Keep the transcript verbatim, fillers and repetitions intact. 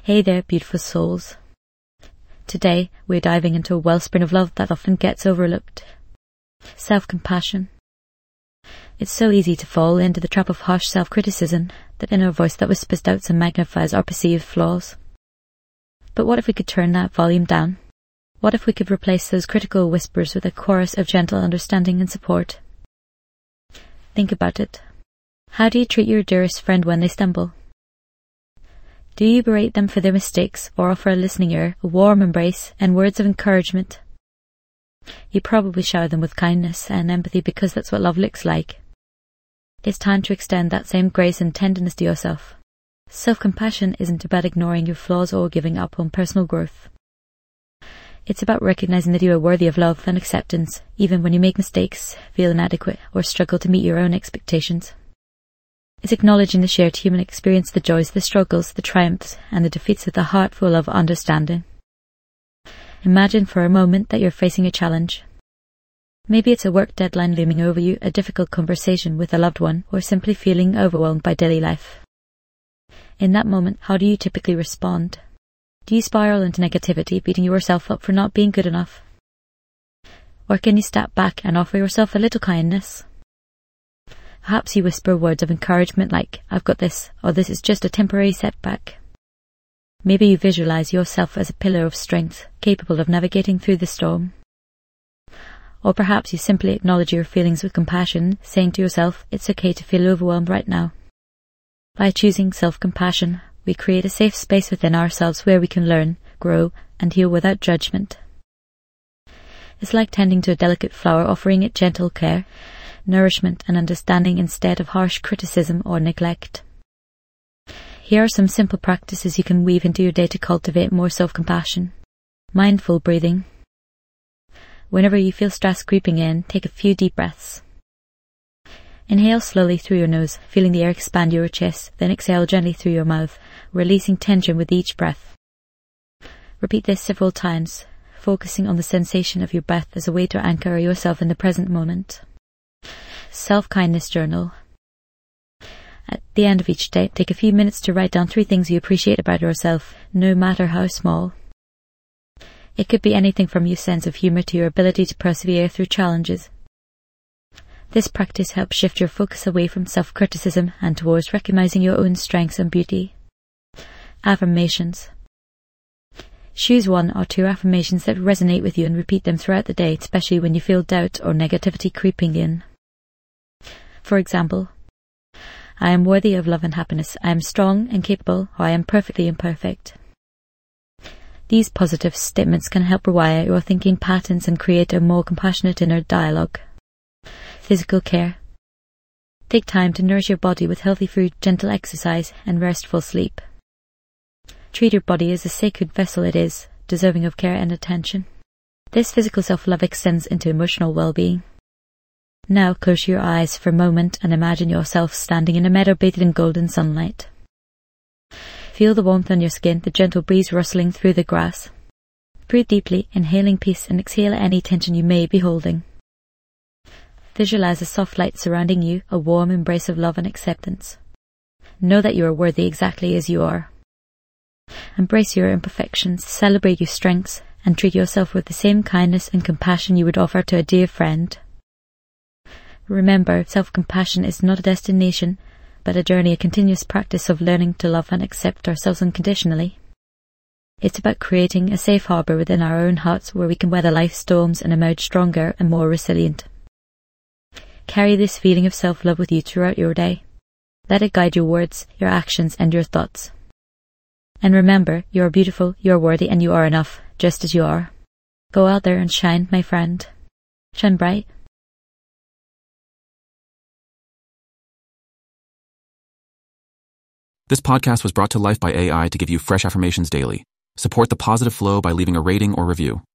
Hey there, beautiful souls. Today, we're diving into a wellspring of love that often gets overlooked. Self-compassion. It's so easy to fall into the trap of harsh self-criticism, that inner voice that whispers doubts and magnifies our perceived flaws. But what if we could turn that volume down? What if we could replace those critical whispers with a chorus of gentle understanding and support? Think about it. How do you treat your dearest friend when they stumble? Do you berate them for their mistakes or offer a listening ear, a warm embrace, and words of encouragement? You probably shower them with kindness and empathy because that's what love looks like. It's time to extend that same grace and tenderness to yourself. Self-compassion isn't about ignoring your flaws or giving up on personal growth. It's about recognizing that you are worthy of love and acceptance, even when you make mistakes, feel inadequate, or struggle to meet your own expectations. It's acknowledging the shared human experience, the joys, the struggles, the triumphs, and the defeats with a heart full of understanding. Imagine for a moment that you're facing a challenge. Maybe it's a work deadline looming over you, a difficult conversation with a loved one, or simply feeling overwhelmed by daily life. In that moment, how do you typically respond? Do you spiral into negativity, beating yourself up for not being good enough? Or can you step back and offer yourself a little kindness? Perhaps you whisper words of encouragement like, "I've got this," or "This is just a temporary setback." Maybe you visualize yourself as a pillar of strength, capable of navigating through the storm. Or perhaps you simply acknowledge your feelings with compassion, saying to yourself, "It's okay to feel overwhelmed right now." By choosing self-compassion, we create a safe space within ourselves where we can learn, grow, and heal without judgment. It's like tending to a delicate flower, offering it gentle care, nourishment and understanding instead of harsh criticism or neglect. Here are some simple practices you can weave into your day to cultivate more self-compassion. Mindful breathing. Whenever you feel stress creeping in, take a few deep breaths. Inhale slowly through your nose, feeling the air expand your chest, then exhale gently through your mouth, releasing tension with each breath. Repeat this several times, focusing on the sensation of your breath as a way to anchor yourself in the present moment. Self-kindness journal. At the end of each day, take a few minutes to write down three things you appreciate about yourself, no matter how small. It could be anything from your sense of humor to your ability to persevere through challenges. This practice helps shift your focus away from self-criticism and towards recognizing your own strengths and beauty. Affirmations. Choose one or two affirmations that resonate with you and repeat them throughout the day, especially when you feel doubt or negativity creeping in. For example, I am worthy of love and happiness. I am strong and capable, or I am perfectly imperfect. These positive statements can help rewire your thinking patterns and create a more compassionate inner dialogue. Physical care. Take time to nourish your body with healthy food, gentle exercise, and restful sleep. Treat your body as a sacred vessel it is, deserving of care and attention. This physical self-love extends into emotional well-being. Now close your eyes for a moment and imagine yourself standing in a meadow bathed in golden sunlight. Feel the warmth on your skin, the gentle breeze rustling through the grass. Breathe deeply, inhaling peace, and exhale any tension you may be holding. Visualize a soft light surrounding you, a warm embrace of love and acceptance. Know that you are worthy exactly as you are. Embrace your imperfections, celebrate your strengths, and treat yourself with the same kindness and compassion you would offer to a dear friend. Remember, self-compassion is not a destination, but a journey, a continuous practice of learning to love and accept ourselves unconditionally. It's about creating a safe harbour within our own hearts where we can weather life's storms and emerge stronger and more resilient. Carry this feeling of self-love with you throughout your day. Let it guide your words, your actions, and your thoughts. And remember, you are beautiful, you are worthy, and you are enough, just as you are. Go out there and shine, my friend. Shine bright. This podcast was brought to life by A I to give you fresh affirmations daily. Support the positive flow by leaving a rating or review.